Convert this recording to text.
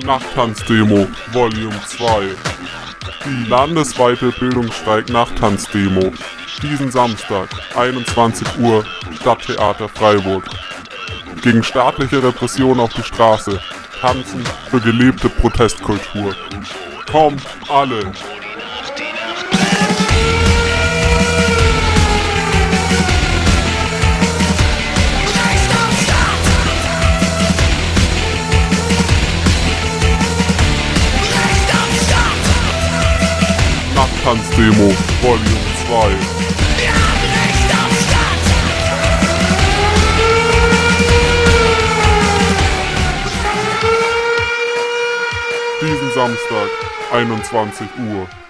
Nachttanzdemo Volume 2. Die landesweite Bildungsstreik-Nachttanzdemo. Diesen Samstag, 21 Uhr, Stadttheater Freiburg. Gegen staatliche Repression auf die Straße. Tanzen für gelebte Protestkultur. Kommt alle! Nachttanzdemo Volume 2. Wir haben Recht auf Stadt! Diesen Samstag, 21 Uhr.